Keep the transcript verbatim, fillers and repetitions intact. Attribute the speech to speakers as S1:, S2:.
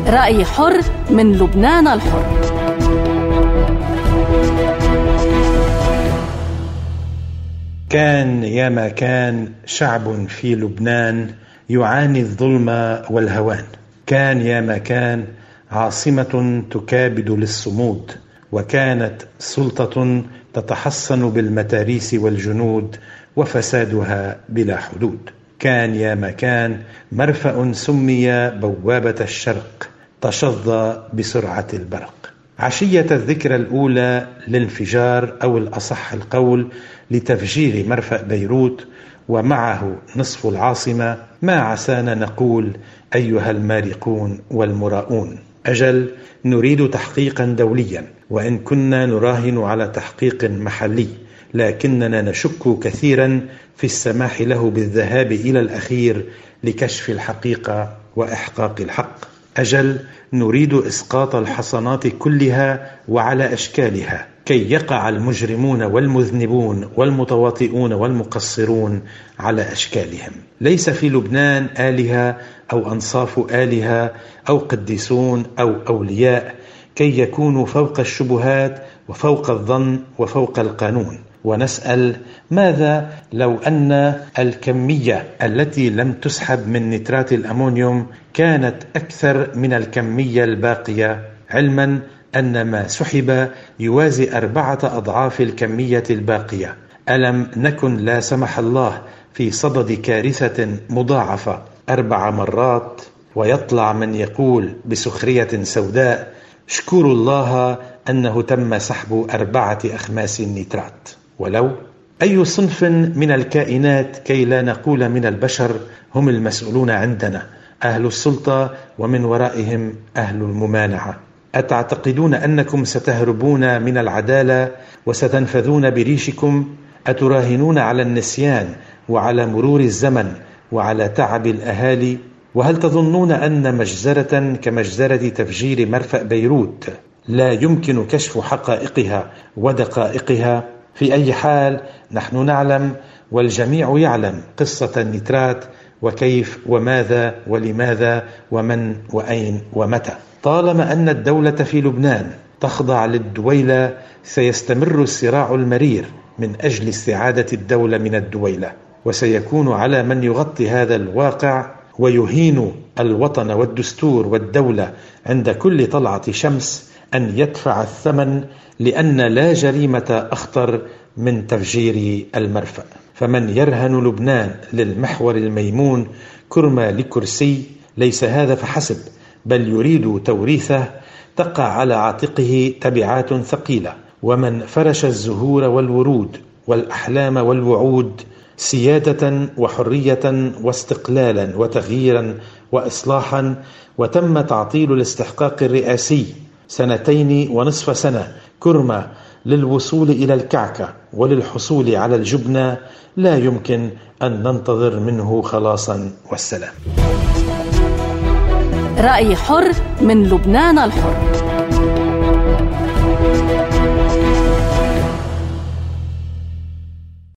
S1: رأي حر من لبنان الحر.
S2: كان ياما كان شعب في لبنان يعاني الظلم والهوان. كان ياما كان عاصمة تكابد للصمود، وكانت سلطة تتحصن بالمتاريس والجنود وفسادها بلا حدود. كان ياما كان مرفأ سمي بوابة الشرق، تشظى بسرعة البرق. عشية الذكرى الأولى للانفجار، أو الأصح القول لتفجير مرفأ بيروت ومعه نصف العاصمة، ما عسانا نقول أيها المارقون والمراؤون. أجل، نريد تحقيقا دوليا، وإن كنا نراهن على تحقيق محلي، لكننا نشك كثيرا في السماح له بالذهاب إلى الأخير لكشف الحقيقة وإحقاق الحق. أجل، نريد إسقاط الحصانات كلها وعلى أشكالها، كي يقع المجرمون والمذنبون والمتواطئون والمقصرون على أشكالهم. ليس في لبنان آلهة أو أنصاف آلهة أو قديسون أو أولياء كي يكونوا فوق الشبهات وفوق الظن وفوق القانون. ونسأل، ماذا لو أن الكمية التي لم تسحب من نترات الأمونيوم كانت أكثر من الكمية الباقية، علما أن ما سحب يوازي أربعة أضعاف الكمية الباقية؟ ألم نكن لا سمح الله في صدد كارثة مضاعفة أربع مرات؟ ويطلع من يقول بسخرية سوداء: اشكروا الله أنه تم سحب أربعة أخماس النترات. ولو أي صنف من الكائنات، كي لا نقول من البشر، هم المسؤولون عندنا؟ أهل السلطة، ومن ورائهم أهل الممانعة. أتعتقدون أنكم ستهربون من العدالة وستنفذون بريشكم؟ أتراهنون على النسيان وعلى مرور الزمن وعلى تعب الأهالي؟ وهل تظنون أن مجزرة كمجزرة تفجير مرفأ بيروت لا يمكن كشف حقائقها ودقائقها؟ في أي حال، نحن نعلم والجميع يعلم قصة النترات، وكيف وماذا ولماذا ومن وأين ومتى. طالما أن الدولة في لبنان تخضع للدويلة، سيستمر الصراع المرير من أجل استعادة الدولة من الدويلة، وسيكون على من يغطي هذا الواقع ويهين الوطن والدستور والدولة عند كل طلعة شمس أن يدفع الثمن، لأن لا جريمة أخطر من تفجير المرفأ. فمن يرهن لبنان للمحور الميمون كرمة لكرسي، ليس هذا فحسب، بل يريد توريثه، تقع على عاتقه تبعات ثقيلة. ومن فرش الزهور والورود والأحلام والوعود سيادة وحرية واستقلالا وتغييرا وإصلاحا، وتم تعطيل الاستحقاق الرئاسي سنتين ونصف سنة كرمة للوصول إلى الكعكة وللحصول على الجبنة، لا يمكن أن ننتظر منه خلاصا والسلام.
S1: رأي حر من لبنان الحر.